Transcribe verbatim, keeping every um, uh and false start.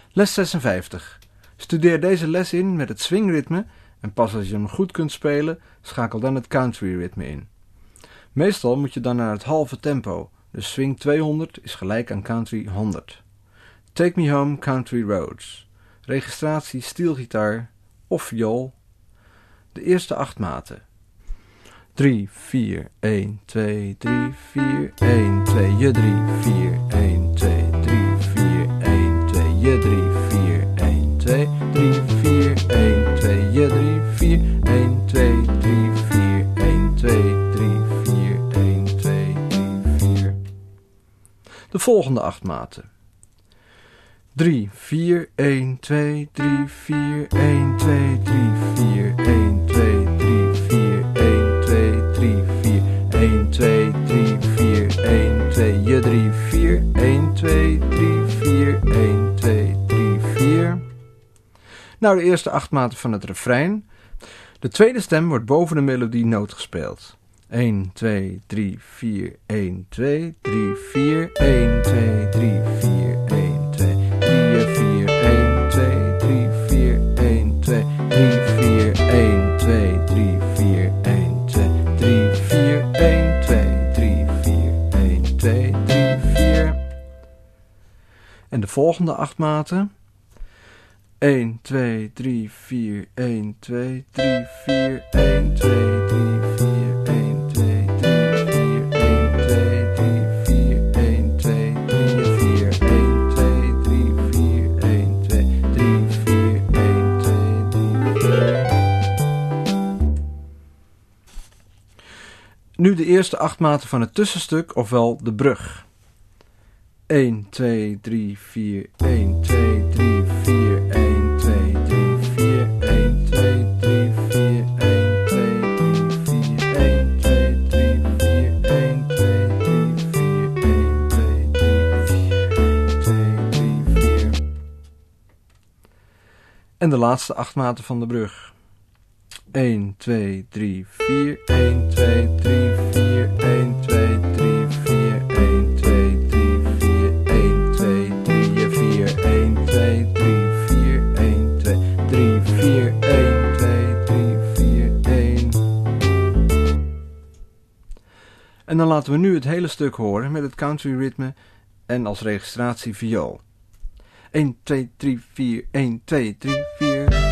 Les zesenvijftig. Studeer deze les in met het swingritme en pas als je hem goed kunt spelen, schakel dan het country-ritme in. Meestal moet je dan naar het halve tempo, dus swing tweehonderd is gelijk aan country honderd. Take Me Home Country Roads. Registratie steelgitaar of viool. De eerste acht maten. drie, vier, een, twee, drie, vier, een, twee, je drie, vier, een, twee, drie, vier, een, twee, je drie, vier, een, twee, drie, vier, een, twee, je drie, vier, een, twee, drie, vier, een, twee, drie, vier, een, twee, drie, vier. De volgende acht maten. drie, vier, een, twee, drie, vier, een, twee, drie, vier, een, twee, drie, vier, een, twee, drie, vier, een, twee, drie, vier, een, twee, je drie, vier, een, twee, drie, vier, een, twee, drie, vier. Nou, de eerste acht maten van het refrein. De tweede stem wordt boven de melodienoot gespeeld. een, twee, drie, vier, een, twee, drie, vier, een, twee, drie, vier, een, twee, drie, vier, een, twee, drie, vier, een, twee, drie, vier, een, twee, drie, vier, een, twee, drie, vier, een, twee, drie, vier, een, twee, drie, vier. En de volgende acht maten. een, twee, drie, vier, een, twee, drie, vier, een, twee, drie, vier, een, twee, drie, vier, een, twee, drie, vier, een, twee, drie, vier, een, twee, drie, vier, een, twee, drie, vier, een, twee, drie, vier. Nu de eerste acht maten van het tussenstuk, ofwel de brug. een, twee, drie, vier, een, twee, drie, vier, een, twee, drie, vier, een, twee, drie, vier, een, twee, drie, vier, een, twee, drie, vier, een, twee, drie, vier, een, twee, drie, vier, twee, drie, vier. En de laatste acht maten van de brug. een, twee, drie, vier, een, twee, drie, vier, een, twee, drie, vier, een, twee, drie, vier, een, twee, drie, vier, een, twee, drie, vier, een, twee, drie, vier, een, twee, drie, vier, een. En dan laten we nu het hele stuk horen met het country ritme en als registratie viool. een, twee, drie, vier, een, twee, drie, vier.